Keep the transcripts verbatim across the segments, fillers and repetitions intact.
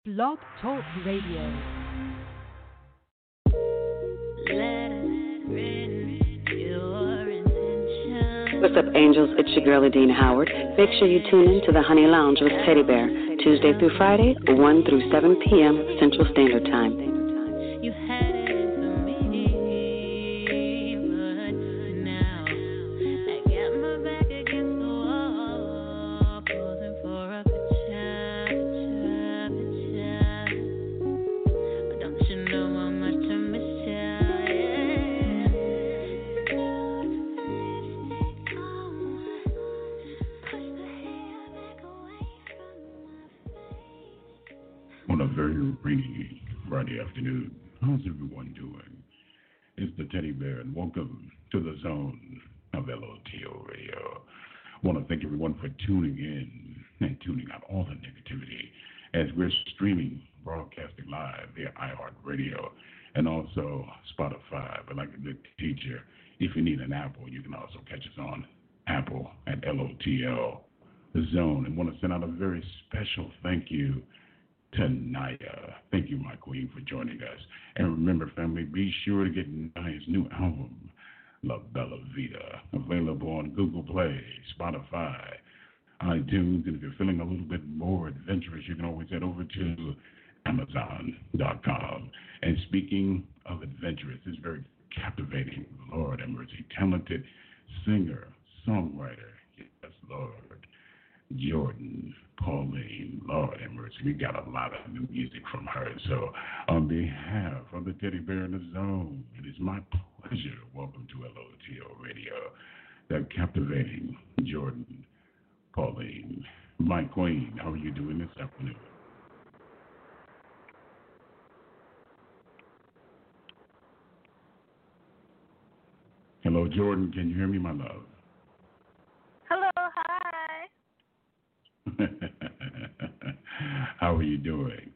Blog Talk Radio. What's up, angels? It's your girl, Adine Howard. Make sure you tune in to the Honey Lounge with Teddy Bear, Tuesday through Friday, one through seven p.m. Central Standard Time. You had it for me, but now I got my back against the wall, posing for a picture, picture, picture. Don't you know how much I miss you? On a very rainy Friday afternoon, how's everyone doing? It's the Teddy Bear, and welcome to the zone of L O T O Radio. I want to thank everyone for tuning in and tuning out all the negativity as we're streaming, broadcasting live via iHeartRadio and also Spotify. But like a good teacher, if you need an Apple, you can also catch us on Apple at L O T L, the zone. And want to send out a very special thank you to Naya. Thank you, my queen, for joining us. And remember, family, be sure to get Naya's new album, La Bella Vita, available on Google Play, Spotify, iTunes. And if you're feeling a little bit more adventurous, you can always head over to Amazon dot com. And speaking of adventurous, it's very captivating. Lord have mercy, talented singer, songwriter, yes, Lord, Jordan Pauline, Lord have mercy. We got a lot of new music from her. So on behalf of the Teddy Bear in the Zone, it is my pleasure to welcome to L O T O Radio the captivating Jordan Pauline. My queen, how are you doing this afternoon? Hello, Jordan. Can you hear me, my love? Hello, hi. How are you doing?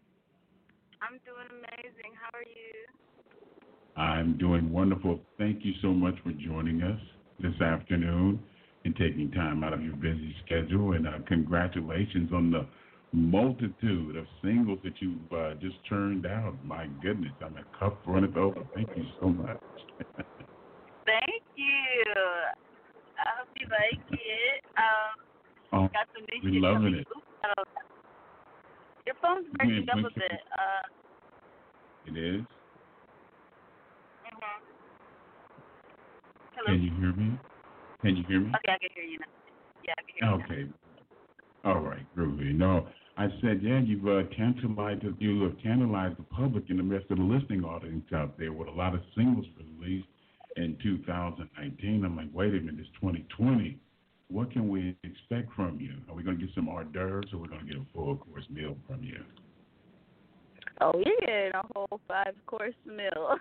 I'm doing amazing. How are you? I'm doing wonderful. Thank you so much for joining us this afternoon and taking time out of your busy schedule. And uh, congratulations on the multitude of singles that you've uh, just turned out. My goodness, I'm a cup runneth over. Thank you so much. Thank you. I hope you like it. Um, oh, got some new we're shit loving coming. it. Oops, uh, your phone's breaking up a bit. Uh, it is? mm-hmm. Hello? Can you hear me? Can you hear me? Okay, I can hear you now. Yeah, I can hear you Okay. Now. All right, groovy. No, I said, yeah, you've uh, tantalized, you have tantalized the public in the rest of the listening audience out there with a lot of singles released in two thousand nineteen. I'm like, wait a minute, it's twenty twenty. What can we expect from you? Are we going to get some hors d'oeuvres, or we're going to get a full course meal from you? Oh, you're getting a whole five course meal.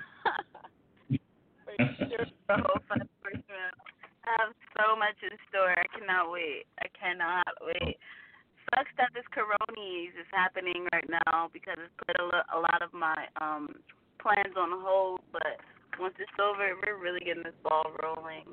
For sure, a whole five course meal. I have so much in store. I cannot wait. I cannot wait. Sucks that this Coronies is happening right now because it's put a, lo- a lot of my um plans on hold. But once it's over, we're really getting this ball rolling.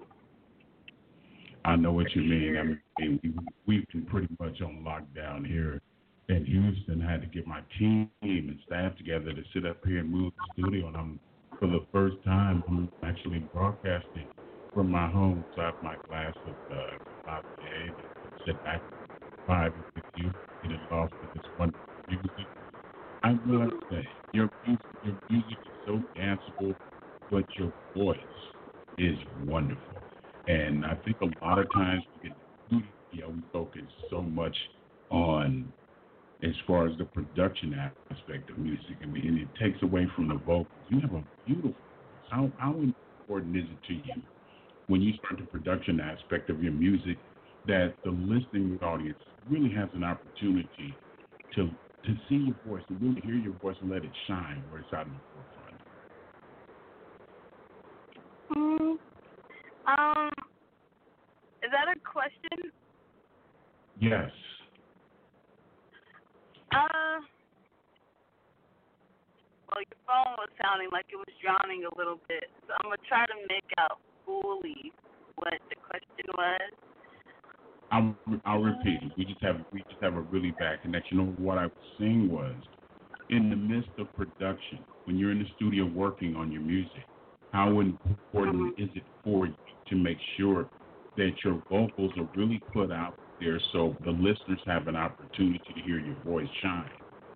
I know what you mean. I mean, we, we've been pretty much on lockdown here in Houston. I had to get my team and staff together to sit up here and move the studio. And I'm, for the first time, I'm actually broadcasting from my home. So I have my glass of uh, coffee, sit back, vibe with you, get it off with this wonderful music. I will say, your music, your music is so danceable, but your voice is wonderful. And I think a lot of times we get you know, we focus so much on as far as the production aspect of music, and, we, and it takes away from the vocals. You have a beautiful voice. How, how important is it to you when you start the production aspect of your music that the listening audience really has an opportunity to to see your voice, to really hear your voice and let it shine where it's out in the forefront? Mm. Um, is that a question? Yes. Uh, well, your phone was sounding like it was drowning a little bit, so I'm going to try to make out fully what the question was. I'll, I'll repeat it. We just have we just have a really bad connection. You know, what I was saying was, in the midst of production, when you're in the studio working on your music, how important is it for you to make sure that your vocals are really put out there so the listeners have an opportunity to hear your voice shine?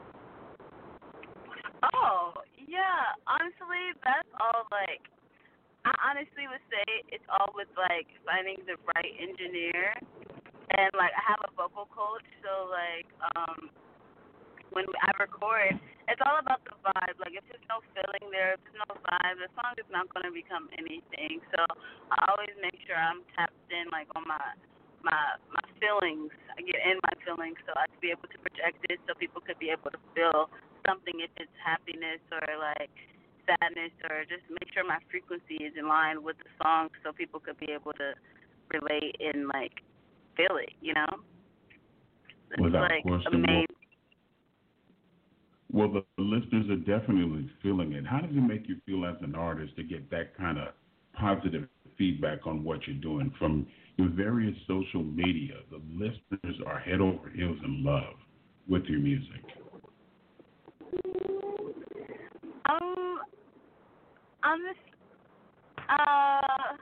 Oh, yeah. Honestly, that's all, like, I honestly would say it's all with, like, finding the right engineer. And, like, I have a vocal coach, so, like, um, when I record, it's all about the vibe. Like, if there's no feeling there, if there's no vibe, the song is not going to become anything. So I always make sure I'm tapped in, like, on my my my feelings. I get in my feelings so I can be able to project it so people could be able to feel something, if it's happiness or, like, sadness, or just make sure my frequency is in line with the song so people could be able to relate and, like, feel it, you know? It's, Without like, question. amazing. Well, the listeners are definitely feeling it. How does it make you feel as an artist to get that kind of positive feedback on what you're doing from your various social media? The listeners are head over heels in love with your music. Um, I'm just, uh,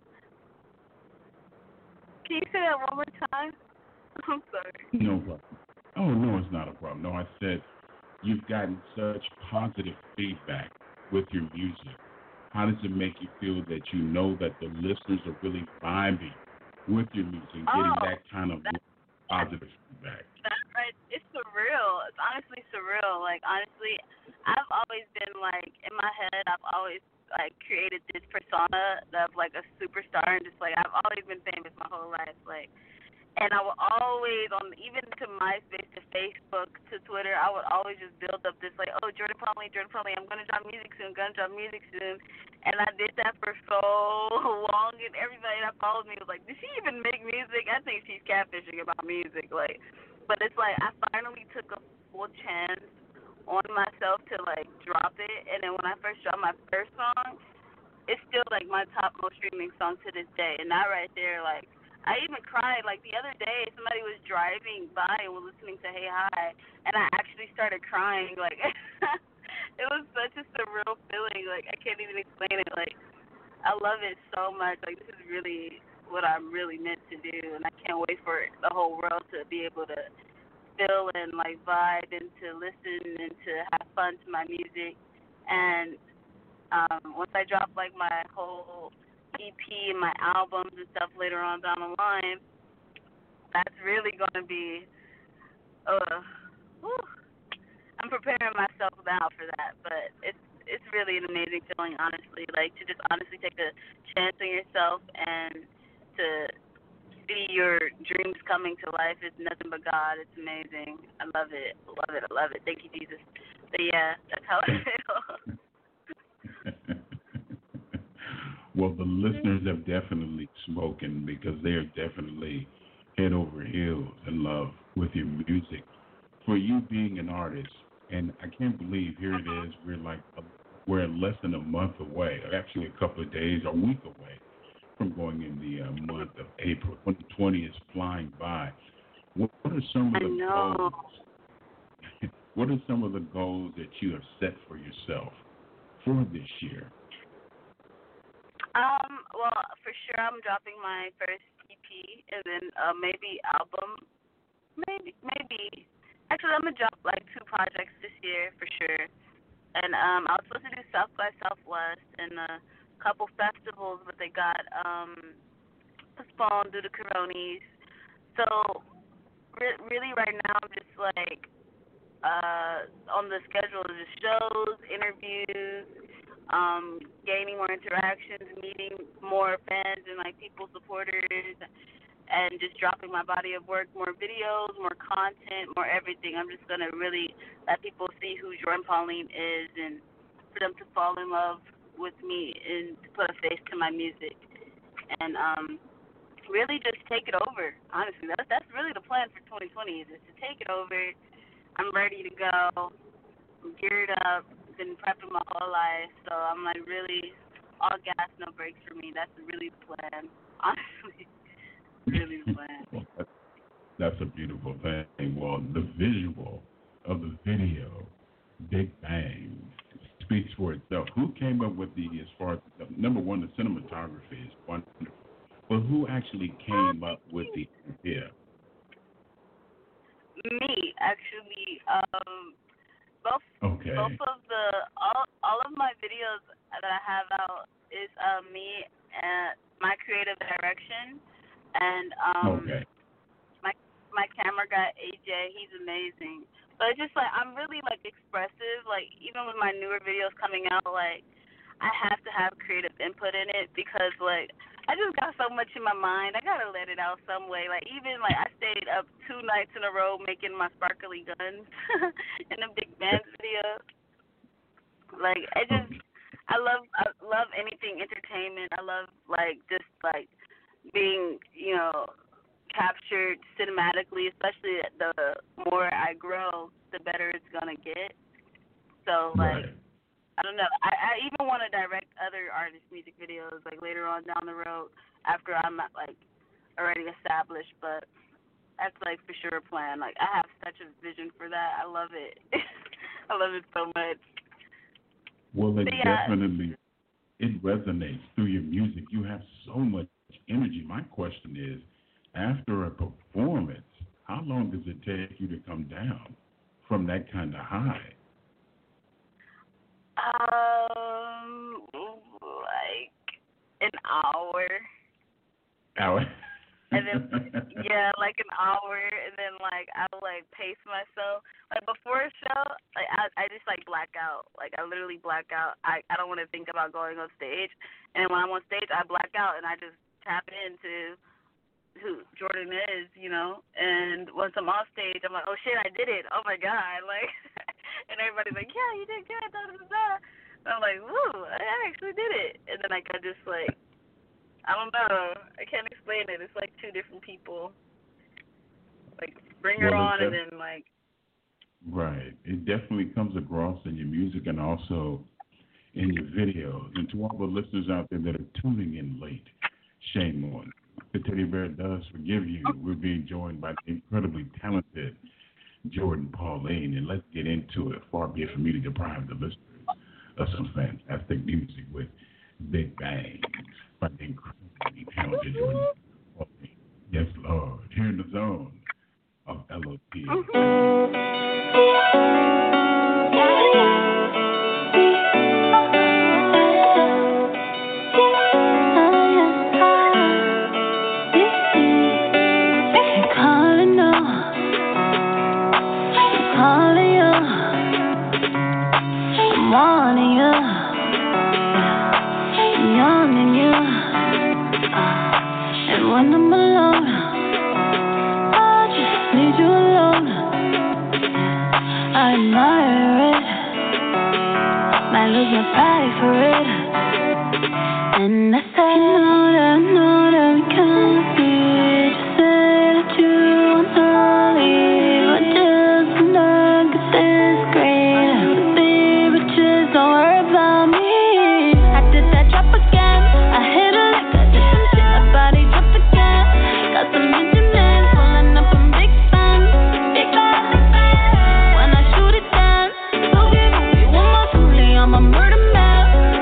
can you say that one more time? I'm sorry. No problem. Oh, no, it's not a problem. No, I said you've gotten such positive feedback with your music. How does it make you feel that you know that the listeners are really vibing with your music, getting Oh, that kind of that, positive feedback? That's right. It's surreal. It's honestly surreal. Like, honestly, I've always been, like, in my head, I've always, like, created this persona of, like, a superstar, and just, like, I've always been famous my whole life. Like, and I would always, on even to MySpace, to Facebook, to Twitter, I would always just build up this, like, oh, Jordan Plumlee, Jordan Plumlee, I'm going to drop music soon, going to drop music soon. And I did that for so long, and everybody that followed me was like, did she even make music? I think she's catfishing about music. Like, but it's like I finally took a full chance on myself to, like, drop it. And then when I first dropped my first song, it's still, like, my top most streaming song to this day. And that right there, like, I even cried. Like, the other day, somebody was driving by and was listening to Hey Hi, and I actually started crying. Like, it was such a surreal feeling. Like, I can't even explain it. Like, I love it so much. Like, this is really what I'm really meant to do, and I can't wait for the whole world to be able to feel and, like, vibe and to listen and to have fun to my music. And um, once I drop, like, my whole E P and my albums and stuff later on down the line, that's really going to be, uh, whew, I'm preparing myself now for that. But it's it's really an amazing feeling, honestly, like, to just honestly take a chance on yourself and to see your dreams coming to life. It's nothing but God. It's amazing. I love it. Love it. I love it. Thank you, Jesus. But, yeah, that's how I feel. Well, the listeners have definitely spoken because they are definitely head over heels in love with your music. For you being an artist, and I can't believe here it is, we're like a, we're less than a month away, or actually a couple of days, a week away from going in the uh, month of April. twenty twenty is flying by. What are some of the goals? What are some of the goals that you have set for yourself for this year? Um, well, for sure, I'm dropping my first E P and then uh, maybe album. Maybe, maybe. Actually, I'm gonna drop like two projects this year for sure. And um, I was supposed to do South by Southwest and a couple festivals, but they got um postponed due to Coronies. So re- really, right now, I'm just like uh on the schedule of just shows, interviews, um, gaining more interactions, meeting more fans and, like, people, supporters, and just dropping my body of work, more videos, more content, more everything. I'm just going to really let people see who Jordan Pauline is and for them to fall in love with me and to put a face to my music. And um, really just take it over, honestly. That's, that's really the plan for twenty twenty is just to take it over. I'm ready to go. I'm geared up. Been prepping my whole life, so I'm like really all gas, no brakes for me. That's really the plan, honestly. really the plan. Well, that's, that's a beautiful thing. Well, the visual of the video, Big Bang, speaks for itself. Who came up with the, as far as, number one, the cinematography is wonderful, but who actually came up with the idea? Me, actually. Um, both, okay. both of the, all, all of my videos that I have out is uh, me and my creative direction, and um, okay. my my camera guy A J, he's amazing. But it's just like I'm really like expressive. Like even with my newer videos coming out, like I have to have creative input in it because like I just got so much in my mind. I gotta let it out some way. Like even like I stayed up two nights in a row making my sparkly guns in the Big Bang video. Like I just I love I love anything entertainment. I love like just like being, you know, captured cinematically, especially the more I grow, the better it's gonna get. So like right. I don't know. I, I even want to direct other artists' music videos like later on down the road after I'm like already established, but that's like for sure a plan. Like I have such a vision for that. I love it. I love it so much. Well, it yeah. definitely, it resonates through your music. You have so much energy. My question is, after a performance, how long does it take you to come down from that kind of high? Um, like an hour. Hour? And then, yeah, like an hour, and then, like, I'll, like, pace myself. Like, before a show, like, I, I just, like, black out. Like, I literally black out. I, I don't want to think about going on stage. And when I'm on stage, I black out, and I just tap into who Jordan is, you know. And once I'm off stage, I'm like, oh, shit, I did it. Oh, my God. Like, and everybody's like, yeah, you did good. Da, da, da. And I'm like, woo, I actually did it. And then, like, I just, like, I don't know. I can't explain it. It's like two different people. Like, bring her well, on def- and then, like... Right. It definitely comes across in your music and also in your videos. And to all the listeners out there that are tuning in late, shame on you. The Teddy Bear does forgive you. We're being joined by the incredibly talented Jordan Pauline. And let's get into it. Far be it from me to deprive the listeners of some fantastic music with Big Bang by the incredibly talented Jordan Pauline. Yes, Lord. Here in the zone of L O T. Calling you, calling you, I'm wanting you, I'm yawning you, and when I'm alone, I just need you alone. I admire it, might lose my pride for it, and I say no, that no, that we can't be. Just say that you wanna leave, I just wanna get this great. The big riches, don't worry about me. I did that drop again, I hit it like I did some shit, my body dropped again. Got some engine plans, pulling up in Big Bang, Big Bang. When I shoot it down, boogie, boogie, one more fully, I'm a murder man.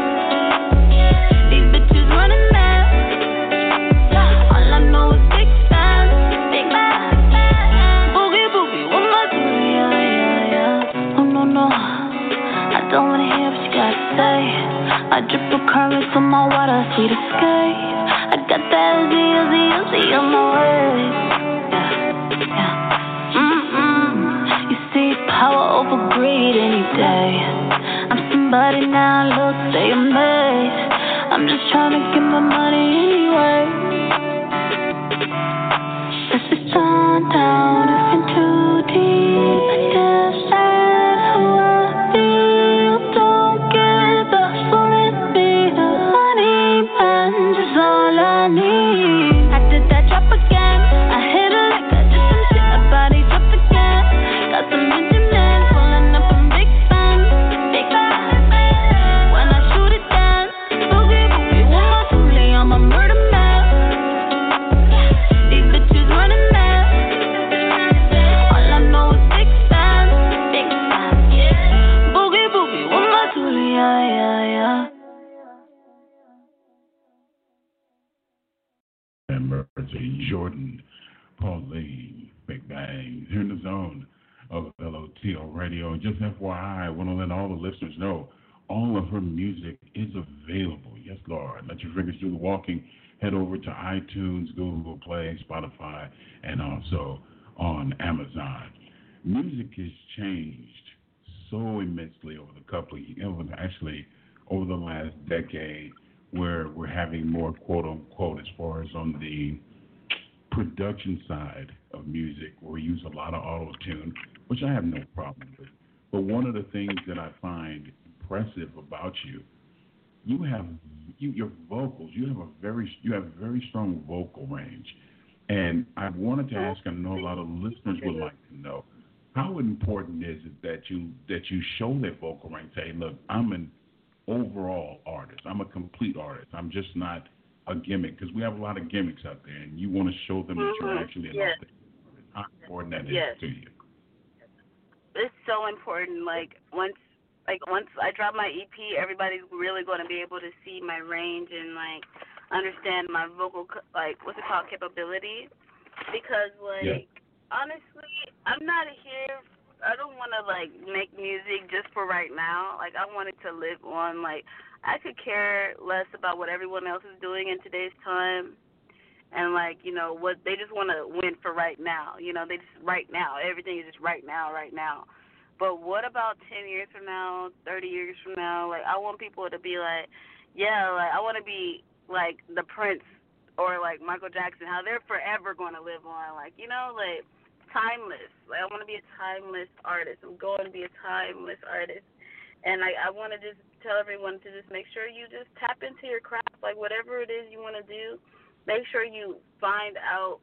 These bitches running mad. All I know is Big Bang, Big Bang. Boogie, boogie, one more fully, yeah, yeah, yeah. Oh no, no, I don't wanna hear what you gotta say. I drip a current on my water, sweet escape. I got that Uzi, Uzi, Uzi on my way. Yeah, yeah. Mm-mm. You see power over greed any day. I'm somebody now, look, they amazed. I'm just trying to get my money anyway. This is on down, it's been too deep. I just said how I feel. Don't give up on me. The money man is all I need. I did that drop again. I hit it like I did some shit. My body dropped again. Got some engine plans, pulling up in Big Bang, Big Bang. When I shoot it down, boogie, boogie, one more fully, I'm a murder man. These D J Jordan Pauline McBang. Here in the zone of L O T O Radio. And just F Y I, I want to let all the listeners know all of her music is available. Yes, Lord. Let your fingers do the walking. Head over to iTunes, Google Play, Spotify, and also on Amazon. Music has changed so immensely over the couple of years, actually over the last decade, where we're having more quote unquote as far as on the production side of music, where we use a lot of auto-tune, which I have no problem with. But one of the things that I find impressive about you, you have you, your vocals. You have a very you have very strong vocal range, and I wanted to ask. I know a lot of listeners would like to know how important is it that you that you show that vocal range. Say, look, I'm an overall artist. I'm a complete artist. I'm just not a gimmick, because we have a lot of gimmicks out there, and you want to show them that you're actually an yes. artist. How important that yes. is to you? It's so important. Like once, like once I drop my E P, everybody's really going to be able to see my range and like understand my vocal, like what's it called, capability. Because like yeah. honestly, I'm not here. I don't want to like make music just for right now. Like I want it to live on. Like I could care less about what everyone else is doing in today's time. And, like, you know, what they just want to win for right now. You know, they just right now. Everything is just right now, right now. But what about ten years from now, thirty years from now? Like, I want people to be like, yeah, like, I want to be, like, the Prince or, like, Michael Jackson, how they're forever going to live on. Like, you know, like, timeless. Like, I want to be a timeless artist. I'm going to be a timeless artist. And I, I want to just tell everyone to just make sure you just tap into your craft, like, whatever it is you want to do. Make sure you find out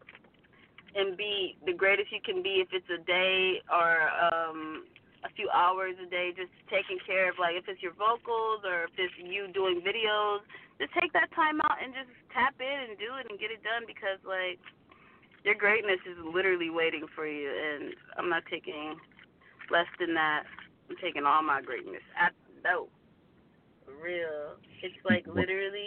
and be the greatest you can be, if it's a day or um, a few hours a day, just taking care of, like, if it's your vocals or if it's you doing videos, just take that time out and just tap in and do it and get it done, because, like, your greatness is literally waiting for you, and I'm not taking less than that. I'm taking all my greatness. I, no, for real. It's, like, literally...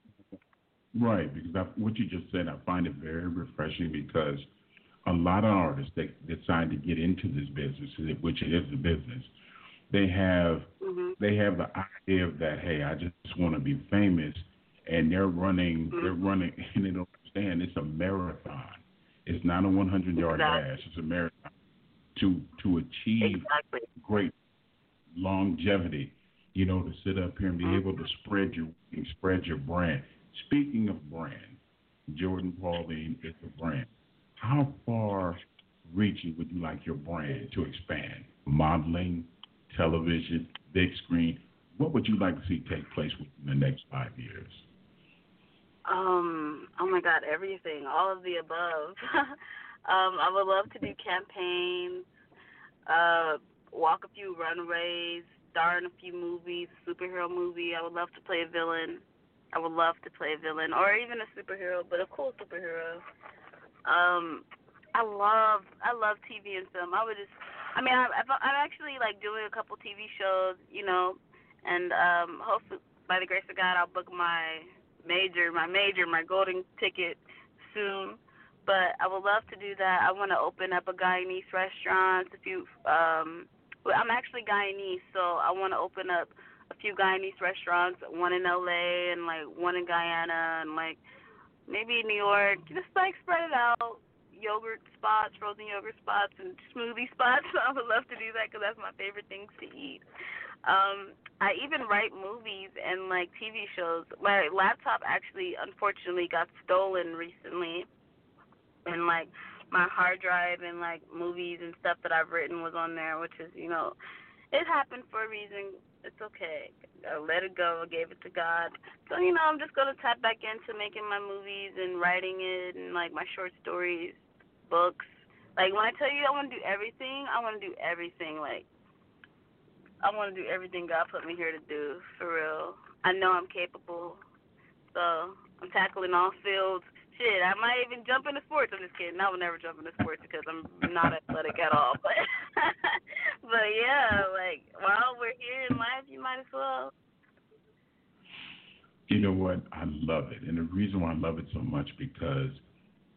Right, because I, what you just said, I find it very refreshing, because a lot of artists that decide to get into this business, which it is a business, they have mm-hmm. they have the idea of that, hey, I just want to be famous, and they're running, mm-hmm. they're running, and they don't understand it's a marathon. It's not a hundred-yard exactly. dash. It's a marathon. To to achieve exactly. great longevity, you know, to sit up here and be mm-hmm. able to spread your spread your brand. Speaking of brand, Jordan Pauline is a brand. How far reaching would you like your brand to expand? Modeling, television, big screen. What would you like to see take place within the next five years? Um. Oh my God, everything, all of the above. um. I would love to do campaigns, uh, walk a few runways, star in a few movies, superhero movie. I would love to play a villain. I would love to play a villain or even a superhero, but a cool superhero. Um, I love I love T V and film. I would just, I mean, I, I'm actually like doing a couple T V shows, you know, and um, hopefully by the grace of God, I'll book my major, my major, my golden ticket soon. But I would love to do that. I want to open up a Guyanese restaurant. A few, um, well, I'm actually Guyanese, so I want to open up a few Guyanese restaurants, one in L A and like one in Guyana and like maybe New York. Just like spread it out, yogurt spots, frozen yogurt spots, and smoothie spots. I would love to do that because that's my favorite things to eat. Um, I even write movies and like T V shows. My laptop actually, unfortunately, got stolen recently, and like my hard drive and like movies and stuff that I've written was on there, which is, you know, it happened for a reason. It's okay. I let it go. I gave it to God. So, you know, I'm just going to tap back into making my movies and writing it and, like, my short stories, books. Like, when I tell you I want to do everything, I want to do everything. Like, I want to do everything God put me here to do, for real. I know I'm capable. So, I'm tackling all fields. Shit, I might even jump into sports. I'm just kidding. I would never jump into sports because I'm not athletic at all. But, but yeah, like, while we're here in life, you might as well. You know what? I love it. And the reason why I love it so much, because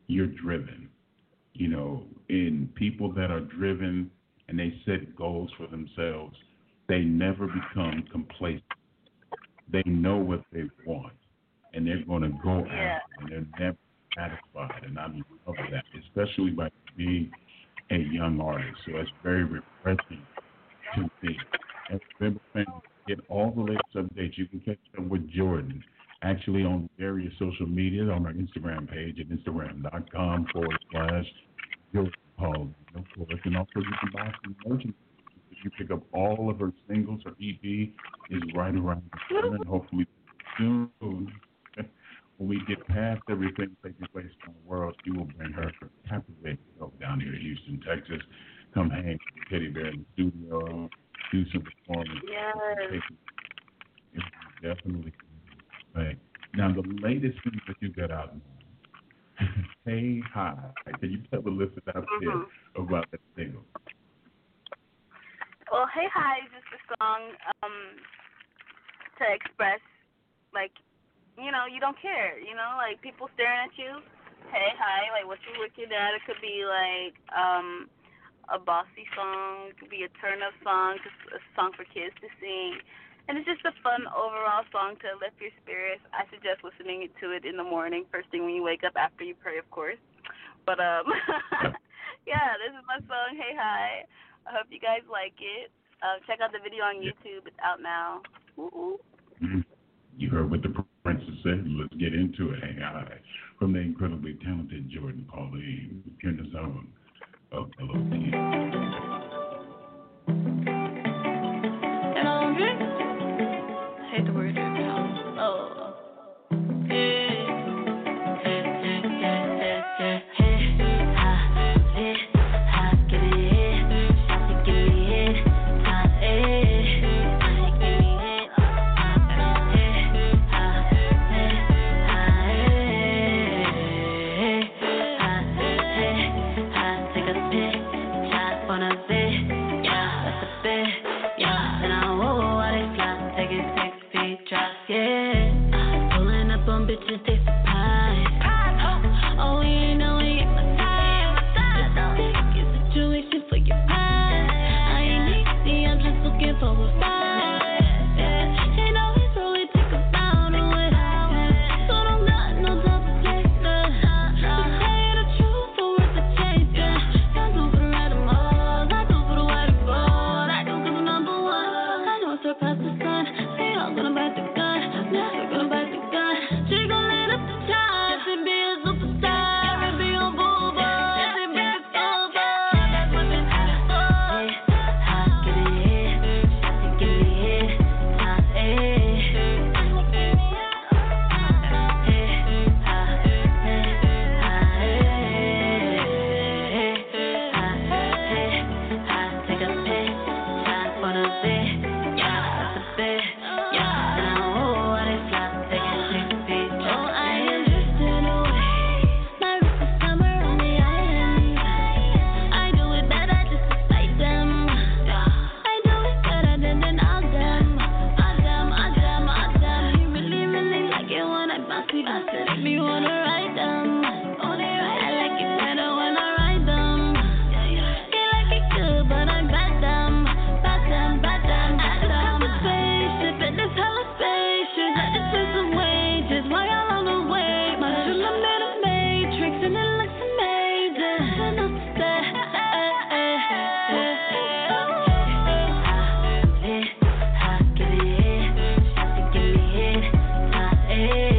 you're driven. You know, in people that are driven and they set goals for themselves, they never become complacent. They know what they want, and they're going to go Yeah. after it, and they're never satisfied. And I love that, especially by being a young artist. So it's very refreshing to me. And remember, fans, get all the latest updates. You can catch up with Jordan actually on various social media, on our Instagram page at instagram.com forward slash Jordan Paul. Of course, and also you can buy some merchandise. If you pick up all of her singles, her E P is right around the corner, and hopefully soon, when we get past everything taking place in the world, she will bring her captivating self down here to Houston, Texas. Come hang with Teddy Bear in the studio, do some performance. Yes. It's definitely right. Now, the latest thing that you got out now, Hey Hi. Can you tell the listeners out there Mm-hmm. about that single? Well, Hey Hi is just a song um, to express, like, you know, you don't care, you know, like people staring at you. Hey hi, like what you looking at? It could be like um, a bossy song, it could be a turn up song, just a song for kids to sing. And it's just a fun overall song to lift your spirits. I suggest listening to it in the morning, first thing when you wake up after you pray, of course. But um, yeah, this is my song, Hey Hi. I hope you guys like it. Uh, check out the video on YouTube. It's out now. Ooh. Mm-hmm. You heard what the princess said. Let's get into it. Hey, hi. From the incredibly talented Jordan Pauline, here in the zone of L O T. And I'm drink. I hate the word drink now. Oh. Yeah. Bitches, they surprised. Oh, we ain't know we ain't my type. Take your situation for your pride. I ain't easy, I'm just looking for a fight. Yeah, ain't always really take a bound away. So don't got no time to play that. So tell you the truth for worth the chase. Some do for the right and wrong, I do for the white and gold. I do cause I'm number one. I know I surpassed the sun. They all gonna bite the gun. Never gonna bite the gun. She gon' lead up the time and be a superstar and be a boo boy and be a over. That's what this is for. I get it hit, I think give me hit, I eh. I take a pic, time for the bit, yeah, that's a bit, yeah, and I know what it's like. Make me wanna write them. I like it better when I write them. They like it good, but I bet them, bet them, bet them, bet them. I spaceship and this hella spacious. I just pay some wages while y'all on the way. My shoes are made of matrix and it looks amazing. Enough to say, eh, eh, eh, eh. I get it hit, I think give me hit, I eh.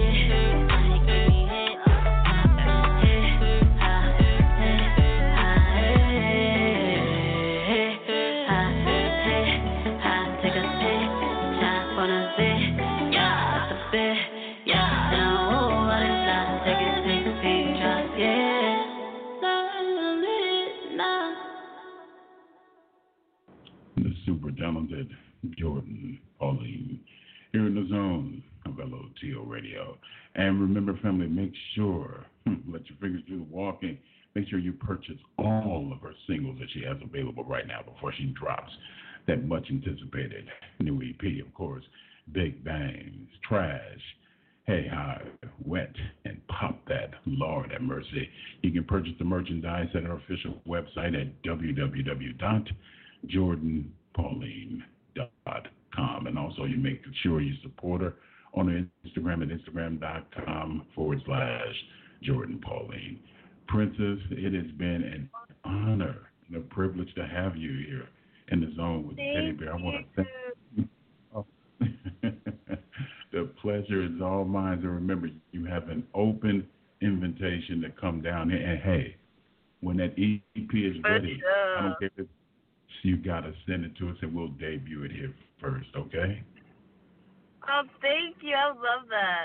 The super talented Jordan Pauline, here in the zone of L O T O Radio. And remember, family, make sure, let your fingers do the walking, make sure you purchase all of her singles that she has available right now before she drops that much anticipated new E P, of course. Big Bangs, Trash, Hey, hi, wet and pop that. Lord have mercy. You can purchase the merchandise at our official website at w w w dot jordan pauline dot com. And also, you make sure you support her on her Instagram at instagram.com forward slash Jordan Pauline. Princess, it has been an honor and a privilege to have you here in the zone with Thank Teddy Bear. I want to thank you. Oh. The pleasure is all mine. And remember, you have an open invitation to come down here. And hey, when that E P is ready, sure. I don't care if you got to send it to us and we'll debut it here first, okay? Oh, thank you. I love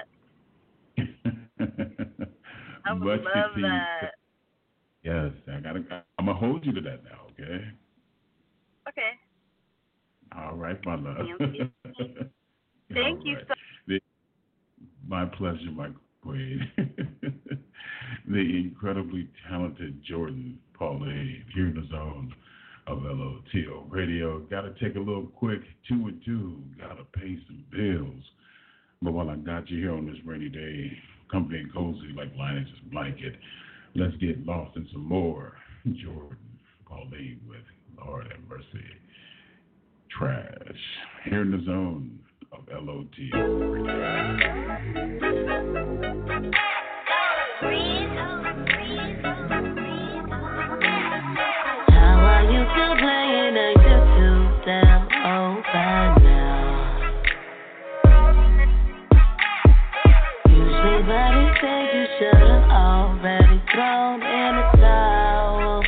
that. I would Much love to that. You. Yes, I gotta. I'm gonna hold you to that now, okay? Okay. All right, my love. Thank you, Thank you right. so the, My pleasure, my queen. The incredibly talented Jordan Pauline here in the zone of L O T O Radio. Got to take a little quick two and two. Got to pay some bills. But while I got you here on this rainy day, comfy and cozy like Linus's blanket, let's get lost in some more Jordan Pauline with Lord have mercy. Trash. Here in the zone of L O T O Radio. How are you still playing? Ain't you too damn old by now? Usually body say you should have already thrown in the towel.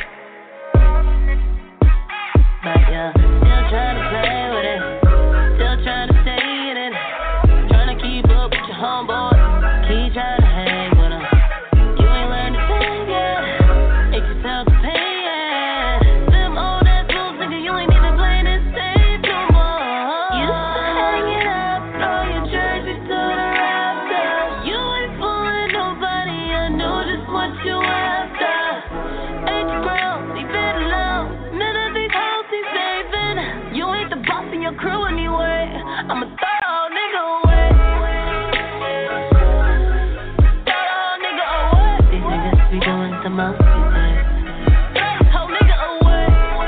But you're still trying to play with it, still trying to stay in it, trying to keep up with your homeboy, keep trying to hang with him. You ain't learned a thing yet, make yourself pay it. Them old ass rules, nigga, you ain't even playing it safe no more. You hang it up, throw your jersey to the rafters. You ain't fooling nobody, I know just what you after. H Brown, leave it alone, none of these hoes he's saving. You ain't the boss in your crew anyway, I'ma throw the whole nigga away. Throw the whole nigga away. These niggas be doing the most these days. Throw this whole nigga away.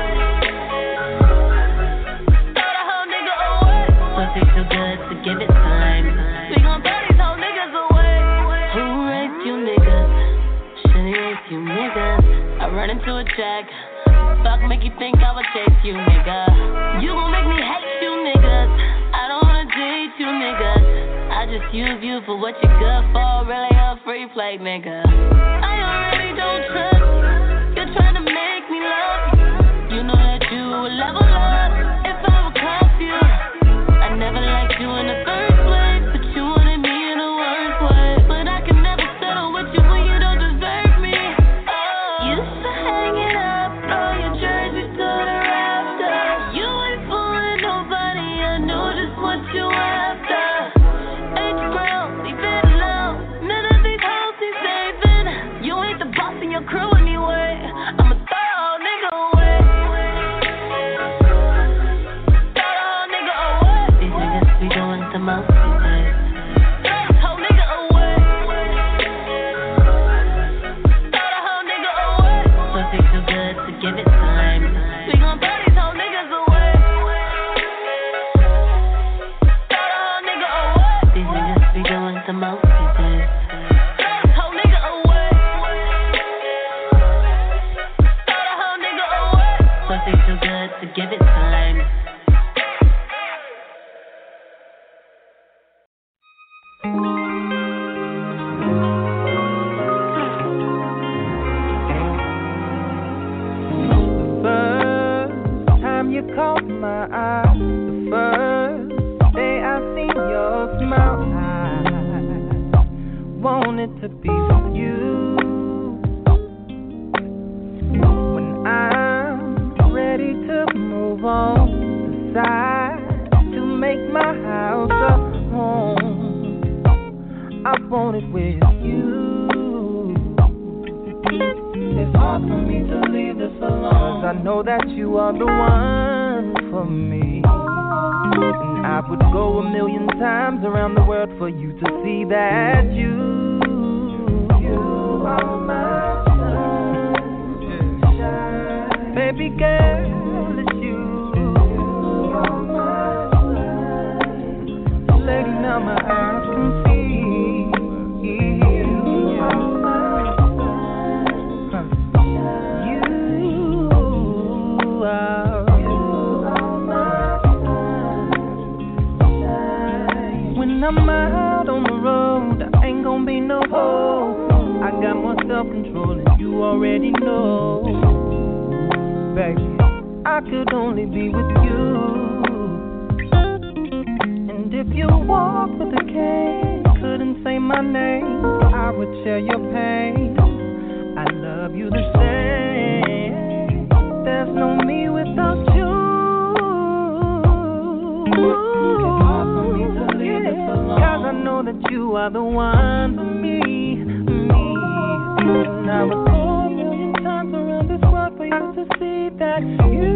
Throw the whole nigga away. Pussy too good to give it time. We gon' throw these whole niggas away. Who raped you niggas? Shouldn't rape you niggas. I run into a check. Fuck make you think I would chase you, nigga. You gon' make me hate you niggas. I don't wanna date you niggas. I just use you for what you're good for. Really a free play, nigga. I already don't trust you. You're trying to make me love you. You know that you would level up if I would cuff you. I never liked you in the first place, but you wanted me in the worst way. But I can never settle with you when you don't deserve me. Oh, used to hang it up, throw your jersey to the rafters. You ain't fooling nobody, I know just what you after. H Brown, leave it alone, none of these hoes he's saving. You ain't the boss in your crew anyway, I'ma throw the whole nigga away. Throw the whole nigga away. These niggas be doing the most these days. Throw this whole nigga away. Throw the whole nigga away. Pussy too good to give it time. We gon' throw these whole niggas away. Throw the whole nigga away. These niggas be doing the most these days. Throw this whole nigga away. Throw the whole nigga away. Pussy too good to give it time. First time you caught my eye, the first day I seen your smile, I wanted to be with you. When I'm ready to move on, decide to make my house a home, I want it with you. It's hard for me to leave this alone, 'cause I know that you are the one for me. And I I would go a million times around the world for you to see that you, you are my sunshine. Baby girl, it's you. You are my sunshine. Lady, now my eyes can see. I'm out on the road, I ain't gonna be no hoe. I got more self-control and you already know. Baby, I could only be with you. And if you walk with a cane, couldn't say my name, I would share your pain. I love you the same. There's no me without you. Cause I know that you are the one for me, me. And I would go a million times around this world for you to see that you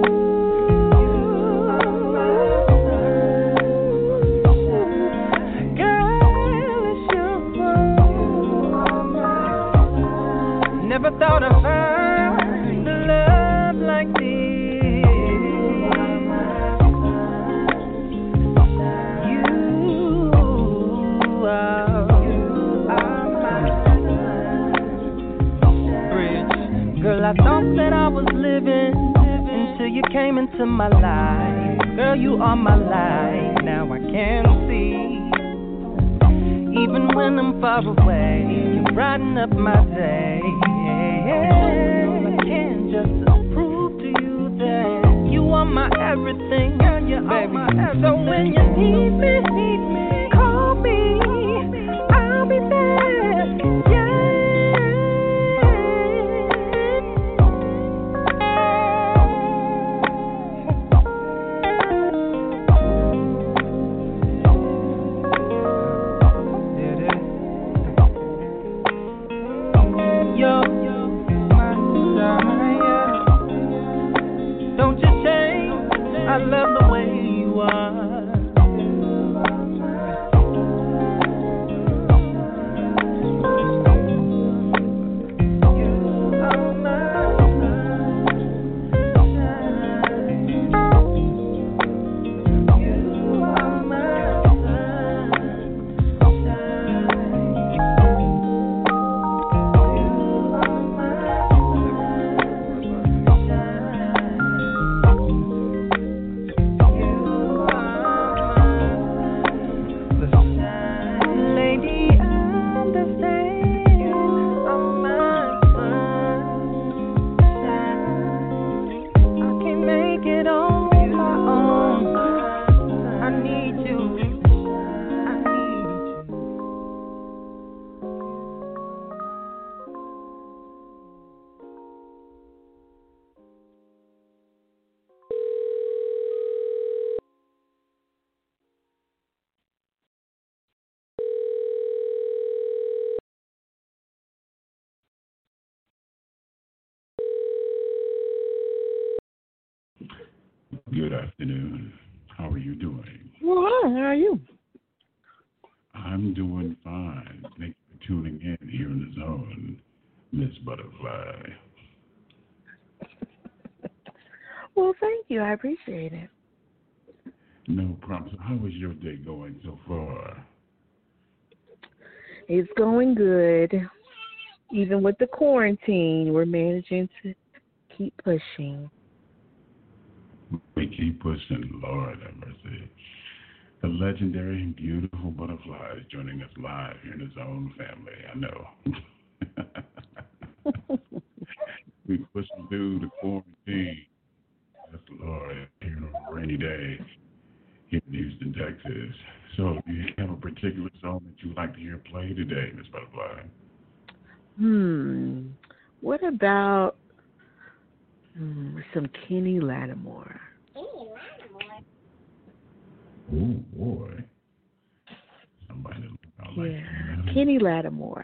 are my sunshine. Girl, it's you. Never thought I'd find a love like this. Girl, I thought that I was living until you came into my life. Girl, you are my light, now I can see. Even when I'm far away, you brighten up my day. I can't just prove to you that you are my everything, girl, you are my everything. So when you need me, need me, call me, I'll be there, yeah. I love the way you are. Good afternoon. How are you doing? Well, hi. How are you? I'm doing fine. Thank you for tuning in here in the zone, Miss Butterfly. Well, thank you. I appreciate it. No problem. So how is your day going so far? It's going good. Even with the quarantine, we're managing to keep pushing. We keep pushing, Lord have mercy. The legendary and beautiful Butterfly is joining us live here in his own family. I know. We pushing through the quarantine. That's the Lord here on a rainy day here in Houston, Texas. So do you have a particular song that you'd like to hear play today, Miss Butterfly? Hmm. What about hmm, some Kenny Lattimore? Oh, boy. Somebody I like Yeah, Kenny Kenny Lattimore.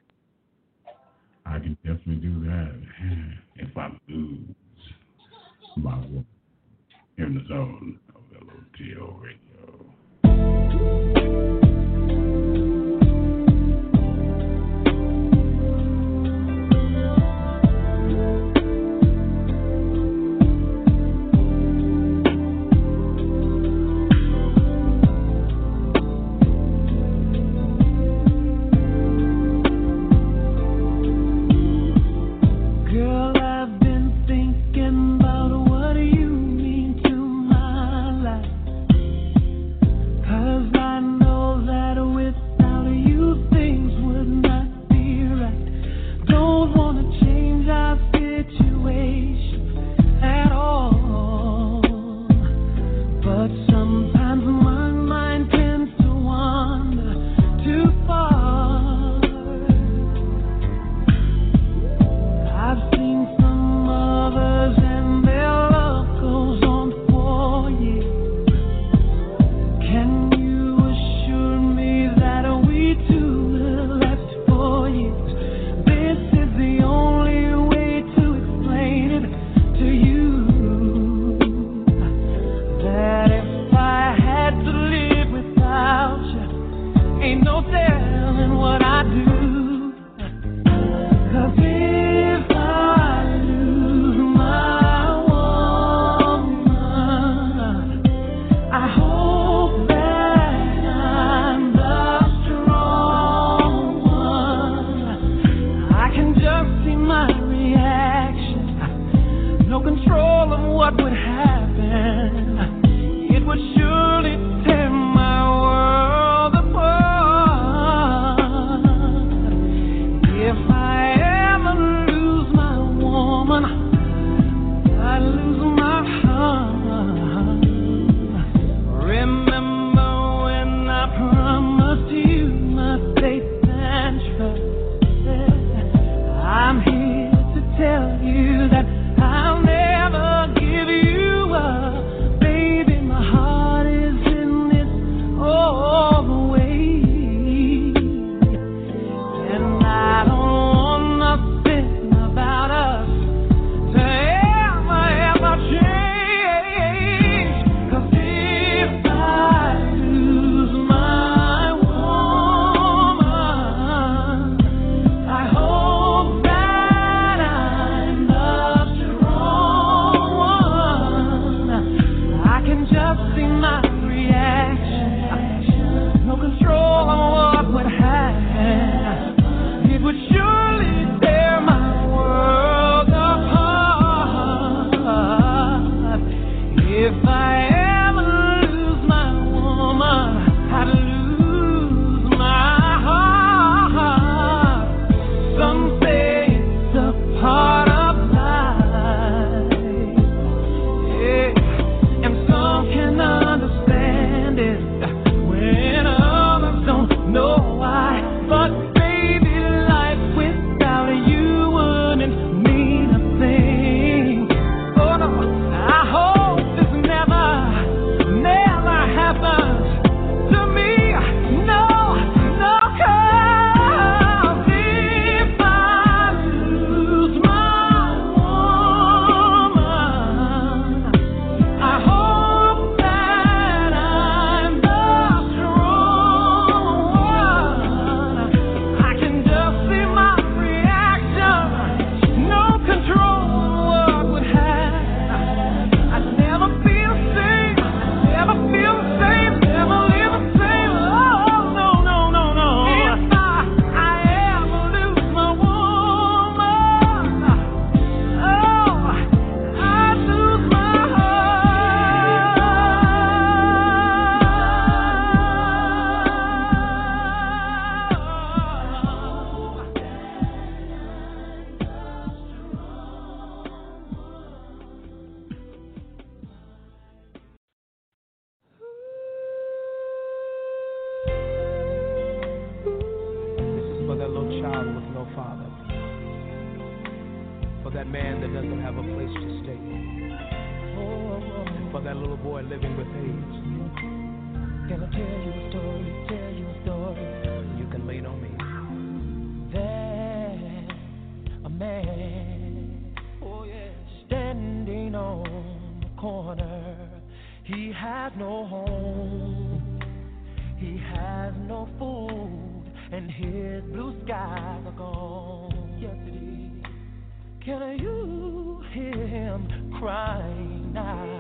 I can definitely do that. If I lose my woman here in the zone of L O T O Radio. child with no father, for that man that doesn't have a place to stay, and for that little boy living with AIDS. Can I tell you a story, tell you a story? You can lean on me. There's a man, oh yeah, standing on the corner. He has no home, he has no food, and his blue skies are gone. Yes, it is. Can you hear him crying now?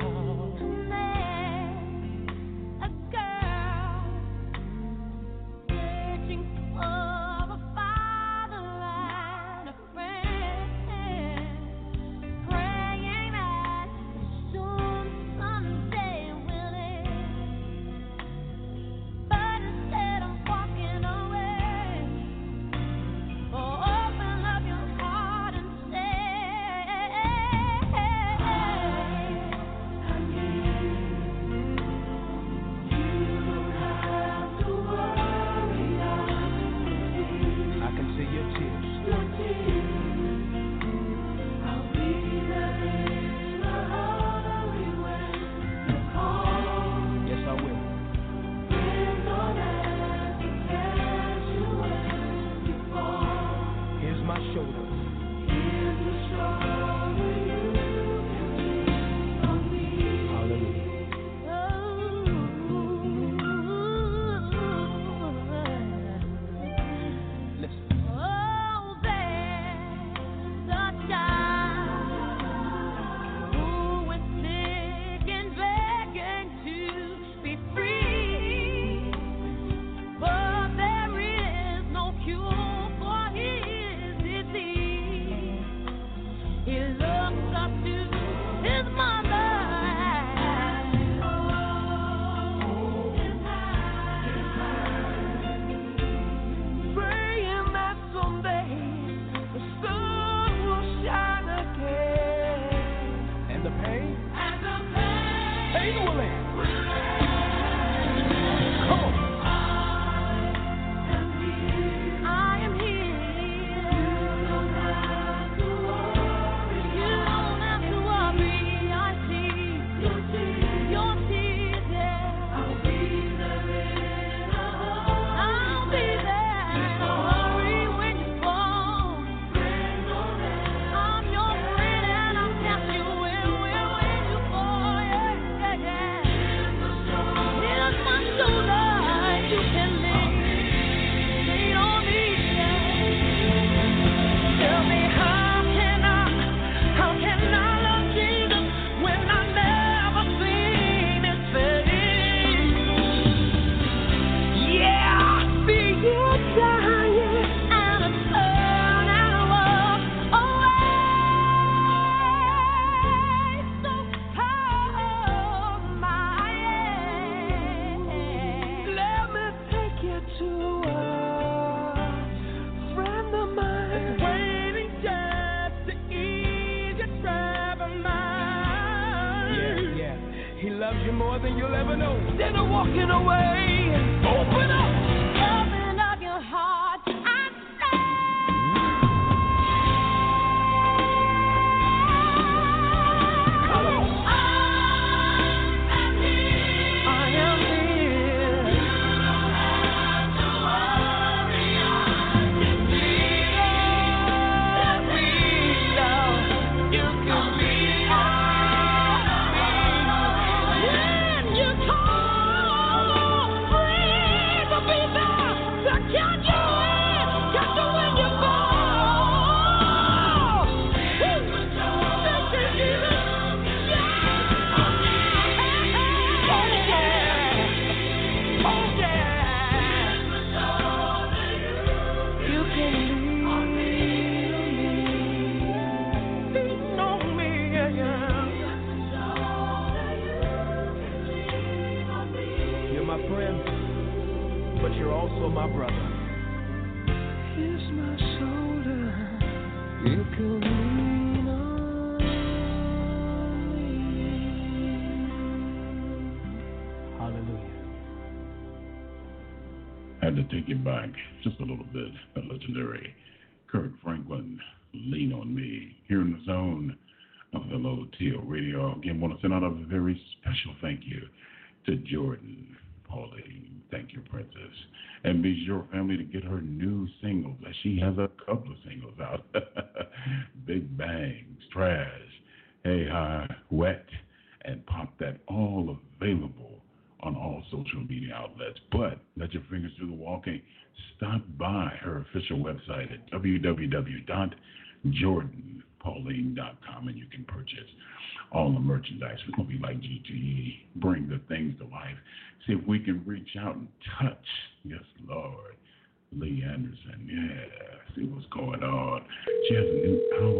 had to take it back just a little bit. The legendary Kirk Franklin, Lean on Me, here in the zone of the L O T O Radio. Again, want to send out a very special thank you to Jordan Pauline. Thank you, Princess. And be sure, family, to get her new singles. She has a couple of singles out. Big Bangs, Trash, Hey Hi, Wet, and Pop That, all available on all social media outlets. But let your fingers do the walking. Stop by her official website at w w w dot jordan pauline dot com and you can purchase all the merchandise. We're going to be like G T E, bring the things to life. See if we can reach out and touch, yes, Lord, Lee Anderson. Yeah, see what's going on. She has a new album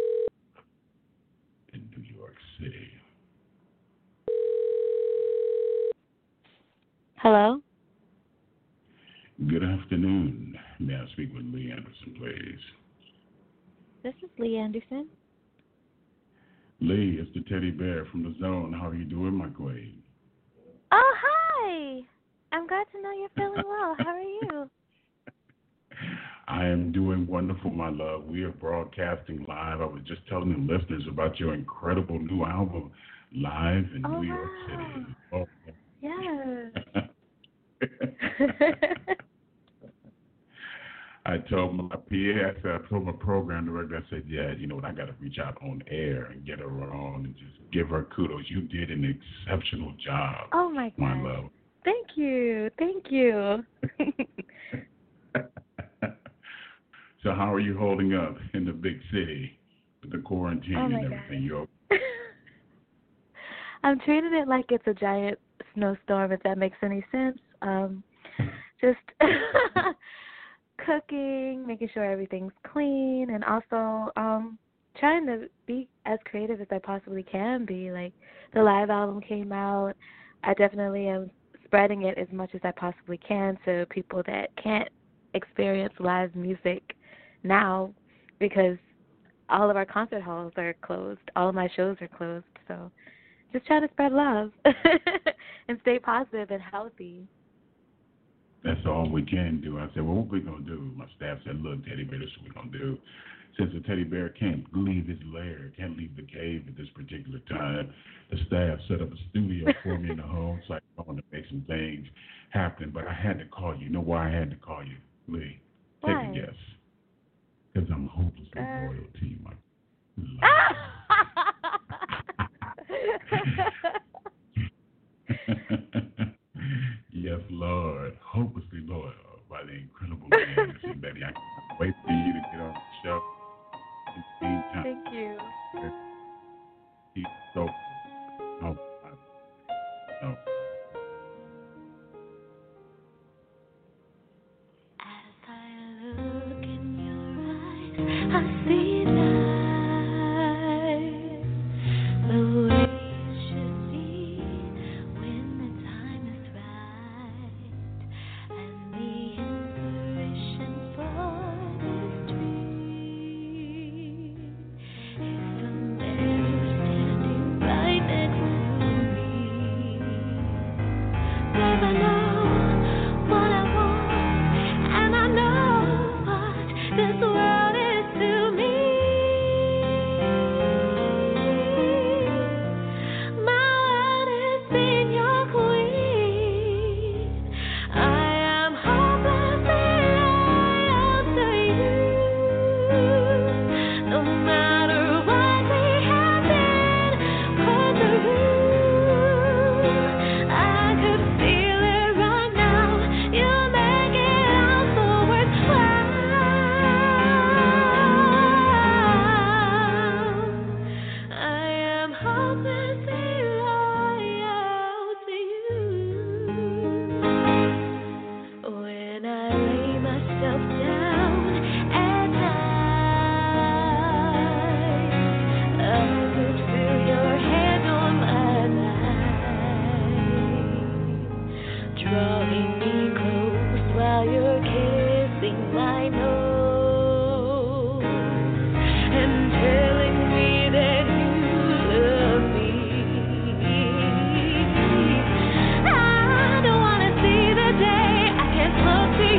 in New York City. Hello? Good afternoon. May I speak with Lee Anderson, please? This is Lee Anderson. Lee, it's the teddy bear from the zone. How are you doing, my queen? Oh, hi. I'm glad to know you're feeling well. How are you? I am doing wonderful, my love. We are broadcasting live. I was just telling the listeners about your incredible new album, Live in oh, New wow. York City. Oh. Yes. I told my P A, I said, I told my program director, I said, yeah, you know what, I got to reach out on air and get her on and just give her kudos. You did an exceptional job. Oh, my God. My love. Thank you. Thank you. So how are you holding up in the big city with the quarantine oh, and everything? You okay? I'm treating it like it's a giant snowstorm, if that makes any sense. Um, just cooking, making sure everything's clean, and also um, trying to be as creative as I possibly can be. Like, the live album came out. I definitely am spreading it as much as I possibly can to people that can't experience live music now because all of our concert halls are closed. All of my shows are closed. So just trying to spread love and stay positive and healthy. That's all we can do. I said, well, what we going to do? My staff said, look, Teddy Bear, this is what we're going to do. Since the teddy bear can't leave his lair, can't leave the cave at this particular time, the staff set up a studio for me in the home, so I wanted to make some things happen. But I had to call you. You know why I had to call you, Lee? Take why? a guess. Because I'm hopelessly uh... loyal to you, my Yes, Lord. Hopelessly loyal by the incredible man. So, Betty, I can't wait for you to get on the show. In the meantime, thank you. He's so. Oh, oh. As I look in your eyes, I see life the way it should be when the time is right, and the inspiration for this dream is the man who's standing right next to me. 'Cause I know what I want, and I know what this world is to me. My world is being your queen. I am hopelessly loyal to you. No matter what we have been put through, I could feel it right now. You make it all so worthwhile. I am hopelessly loyal to you. When I lay myself down at night, I could feel your hand on my life, drawing me close while you're kissing my nose and telling me that you love me. I don't wanna see the day I can't look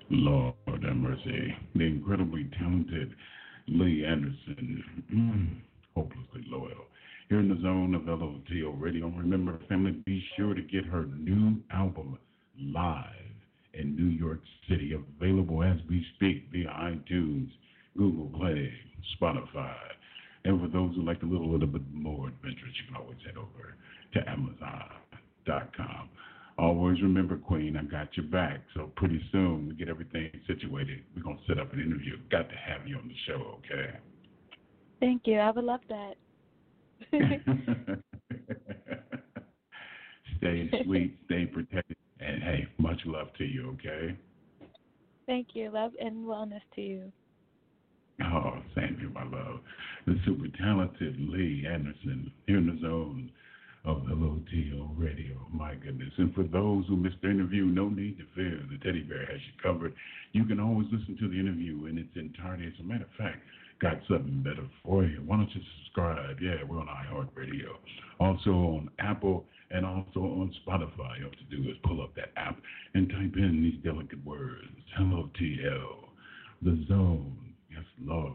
Lord have mercy. The incredibly talented Lee Anderson, mm, hopelessly loyal. Here in the zone of L O T O Radio. Remember, family, be sure to get her new album live in New York City, available as we speak via iTunes, Google Play, Spotify. And for those who like a little, little bit more adventurous, you can always head over to Amazon dot com. Always remember, Queen, I got your back. So pretty soon we get everything situated. We're going to set up an interview. Got to have you on the show, okay? Thank you. I would love that. Stay sweet, stay protected, and hey, much love to you, okay? Thank you. Love and wellness to you. Oh, same here, my love. The super talented Lee Anderson here in the zone of L O T O Radio. My goodness. And for those who missed the interview, no need to fear. The Teddy Bear has you covered. You can always listen to the interview in its entirety. As a matter of fact, got something better for you. Why don't you subscribe? Yeah, we're on iHeartRadio. Also on Apple and also on Spotify. All you have to do is pull up that app and type in these delicate words. L O T L. The Zone. Yes, Lord.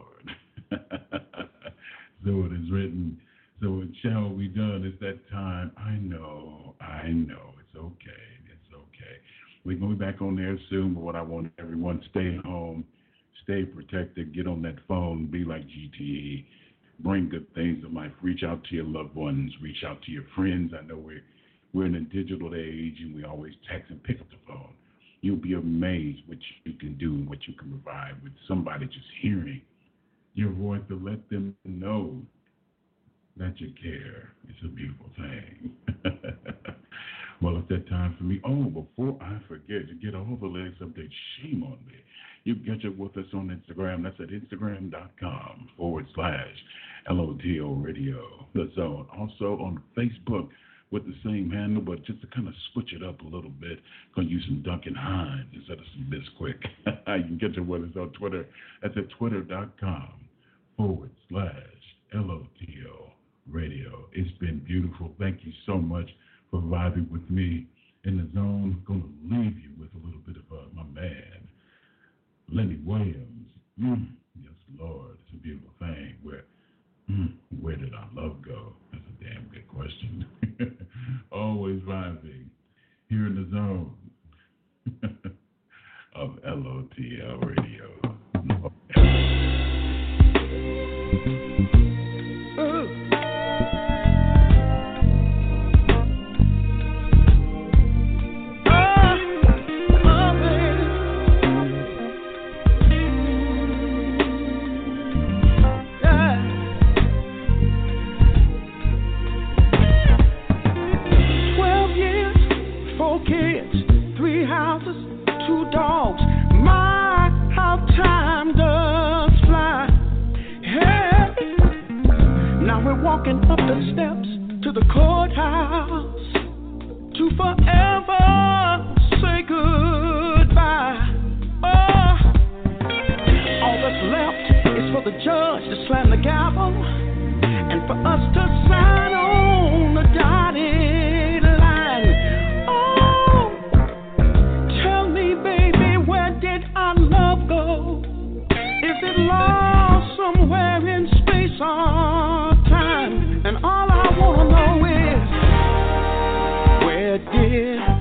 So it is written. So it shall be done. It's that time. I know. I know. It's okay. It's okay. We're going to be back on there soon, but what I want everyone, stay home, stay protected, get on that phone, be like G T E, bring good things to life, reach out to your loved ones, reach out to your friends. I know we're, we're in a digital age, and we always text and pick up the phone. You'll be amazed what you can do and what you can provide with somebody just hearing your voice to let them know that you care. It's a beautiful thing. Well, it's that time for me. Oh, before I forget to get all the latest updates, shame on me. You can catch up with us on Instagram. That's at Instagram.com forward slash L O T O Radio, The Zone. Also on Facebook with the same handle, but just to kind of switch it up a little bit, going to use some Duncan Hines instead of some Bisquick. You can catch up with us on Twitter. That's at Twitter.com forward slash L O T O Radio. It's been beautiful. Thank you so much for vibing with me in the zone. I'm going to leave you with a little bit of uh, my man, Lenny Williams. Mm, yes, Lord. It's a beautiful thing. Where, mm, where did our love go? That's a damn good question. Always vibing here in the zone of L O T L Radio. Walking up the steps to the courthouse to forever say goodbye. Oh, all that's left is for the judge to slam the gavel and for us to sign on the dotted line. Oh, tell me, baby, where did our love go? Is it lost somewhere in space or time? And all I wanna know is, where did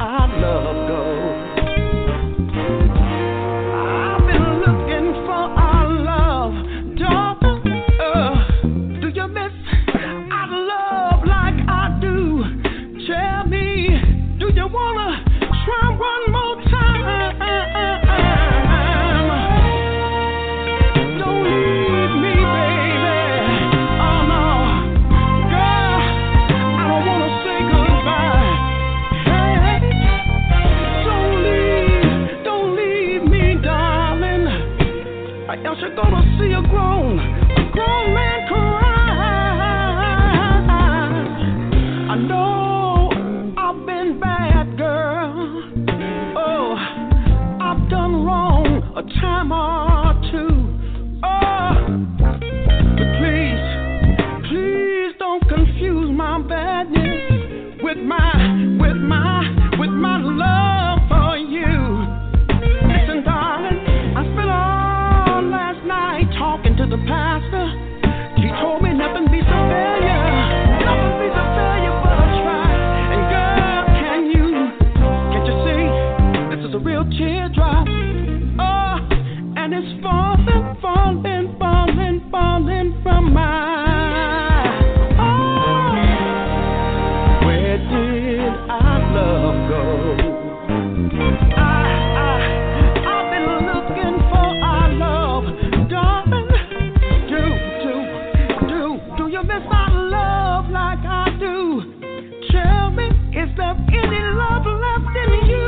teardrop. Oh, and it's falling, falling, falling, falling from my oh. Where did our love go? I, I, I've been looking for our love, darling. Do, do, do, do you miss our love like I do? Tell me, is there any love left in you?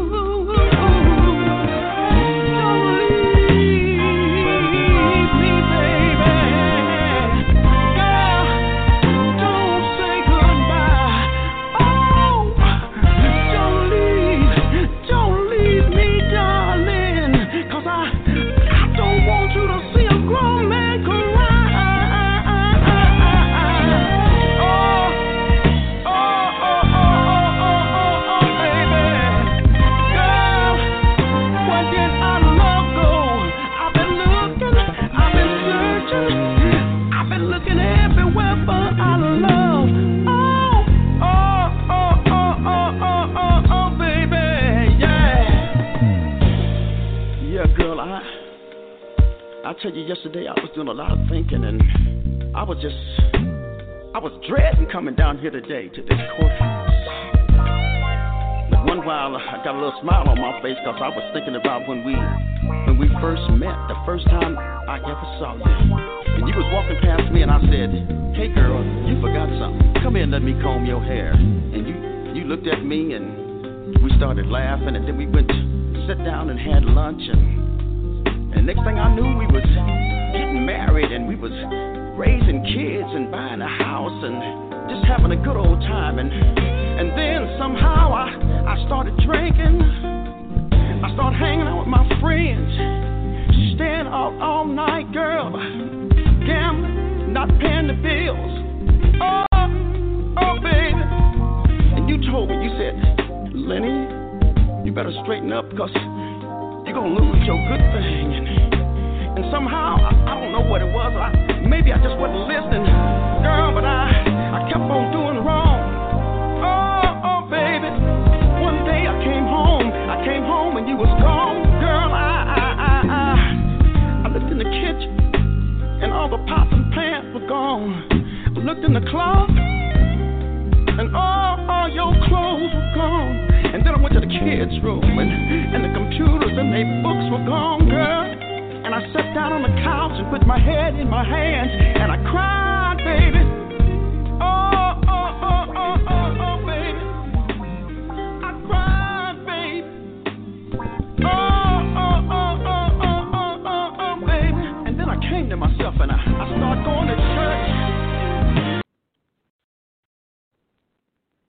Don't leave me, baby. Girl, don't say goodbye. Oh, don't leave, don't leave me, darling. 'Cause I, I don't want you to see a grown man cry. I tell you, yesterday I was doing a lot of thinking, and I was just, I was dreading coming down here today to this courthouse. But one while I got a little smile on my face because I was thinking about when we, when we first met, the first time I ever saw you. And you was walking past me, and I said, "Hey girl, you forgot something. Come here and let me comb your hair." And you, you looked at me, and we started laughing, and then we went to sit down and had lunch, and. And next thing I knew, we was getting married, and we was raising kids and buying a house and just having a good old time. And and then somehow I, I started drinking. I started hanging out with my friends, staying out all night, girl, gambling, not paying the bills. Oh, oh, baby. And you told me, you said, "Lenny, you better straighten up because you're gonna lose your good thing." And, and somehow, I, I don't know what it was. I, maybe I just wasn't listening, girl, but I, I kept on doing wrong. Oh, oh, baby. One day I came home. I came home and you was gone. Girl, I, I, I, I, I looked in the kitchen and all the pots and pans were gone. I looked in the closet and all, all your clothes were gone. And then I went to the kids' room, and, and the computers and their books were gone, girl. And I sat down on the couch and put my head in my hands, and I cried, baby. Oh, oh, oh, oh, oh, oh, baby. I cried, baby. Oh, oh, oh, oh, oh, oh, oh, oh, baby. And then I came to myself, and I, I started going to church.